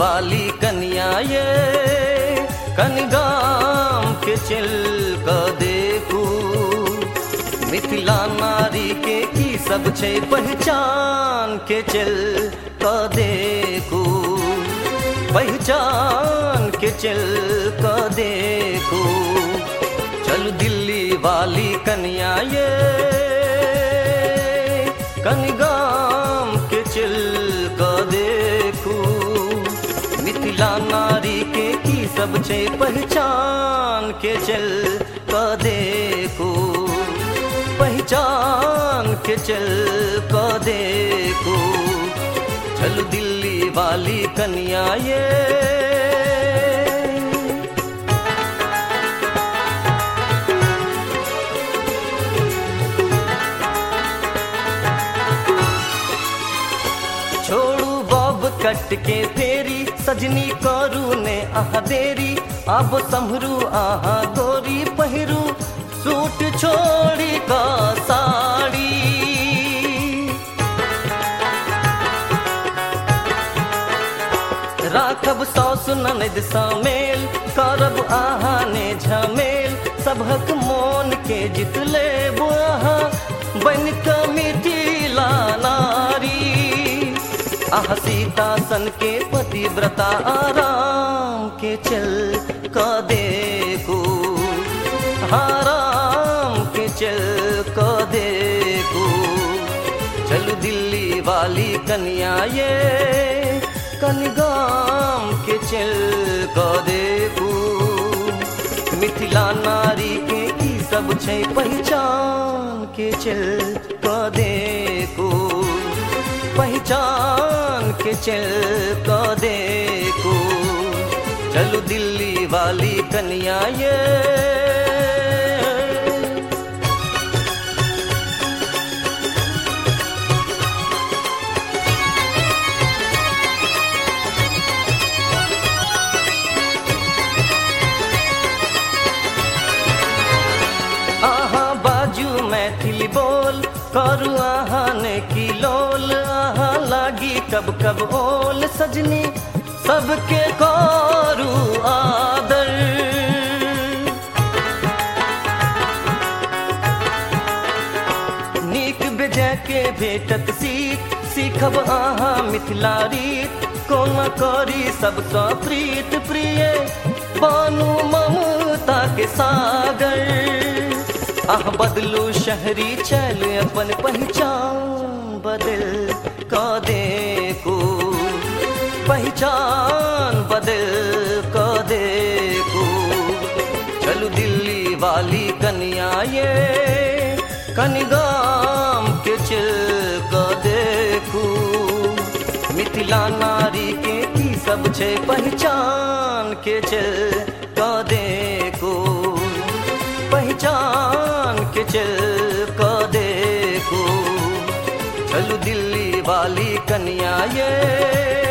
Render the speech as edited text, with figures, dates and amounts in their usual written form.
वाली कन्या ये कनगाम के चल क देखू मिथिला नारी के की सब छै पहचान के चल क देखू पहचान के चल क देखू चल दिल्ली वाली कन्या ये कनगाम के चल क देखू मिथिला नारी के की सब छै पहचान के चल क देखू पहचान के चल क देखू चल दिल्ली वाली कन्या ये छोड़ू बॉब कट के फेरी सजनी करू ने आहा देरी अब संभरू आहा गोरी पहिरू सूट छोड़ी का साड़ी राखब सौस ननद समेल करब आहा ने झमेल सबहक मोन के जित ले बुआ बन क मिथिला नारी आह सीता सन के पतिव्रता आराम के चल क देखू आराम के चल क देखू चल दिल्ली वाली कन्या ये कनगाम के चल क देखू मिथिला नारी के की सब छै पहचान के चल क देखू पहचान के चल क देखू चलो दिल्ली वाली कन्या ये आहा बाजू मैथिली बोल करू आहा ने की लोल आहा लागी कब कब ओल सजनी सबके करू आदर नीक बेजाय के भेटत सीख सीखब आहा मिथिला रीत कोना करी सबसँ प्रीत प्रिय बानू ममता के सागर आह बदलू शहरी चल अपन पहचान बदल क देखू पहचान बदल क देखू चलो दिल्ली वाली कन्या ये कनगाम के चल क देखू मिथिला नारी के की सब छै पहचान के चल क देखू पहचान के चल क देखू चलो दिल्ली वाली कन्या ये